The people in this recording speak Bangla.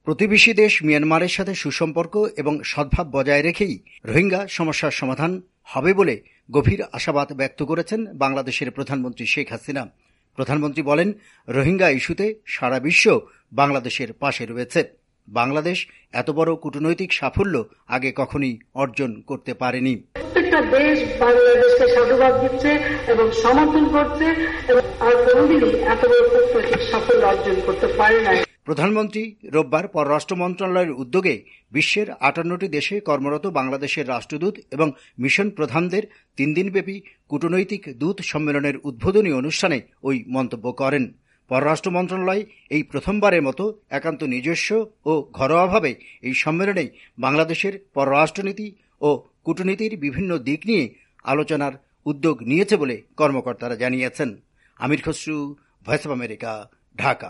প্রতিবেশী দেশ মিয়ানমারের সাথে সুসম্পর্ক এবং সদ্ভাব বজায় রেখেই রোহিঙ্গা সমস্যার সমাধান হবে বলে গভীর আশাবাদ ব্যক্ত করেছেন বাংলাদেশের প্রধানমন্ত্রী শেখ হাসিনা। প্রধানমন্ত্রী বলেন, রোহিঙ্গা ইস্যুতে সারা বিশ্ব বাংলাদেশের পাশে রয়েছে। বাংলাদেশ এত বড় কূটনৈতিক সাফল্য আগে কখনোই অর্জন করতে পারেনি। প্রত্যেকটা দেশ বাংলাদেশকে সাধুবাদ দিচ্ছে এবং সমর্থন করছে এবং আর কোনোদিনই এত বড় কূটনৈতিক সাফল্য অর্জন করতে পারে না। প্রধানমন্ত্রী রোববার পররাষ্ট্র মন্ত্রণালয়ের উদ্যোগে বিশ্বের 58টি দেশে কর্মরত বাংলাদেশের রাষ্ট্রদূত এবং মিশন প্রধানদের 3 দিনব্যাপী কূটনৈতিক দূত সম্মেলনের উদ্বোধনী অনুষ্ঠানে ওই মন্তব্য করেন। পররাষ্ট্র মন্ত্রণালয় এই প্রথমবারের মতো একান্ত নিজস্ব ও ঘরোয়াভাবে এই সম্মেলনে বাংলাদেশের পররাষ্ট্রনীতি ও কূটনীতির বিভিন্ন দিক নিয়ে আলোচনার উদ্যোগ নিয়েছে বলে কর্মকর্তারা জানিয়েছেন। Amir Khasru, Voice of America, Dhaka.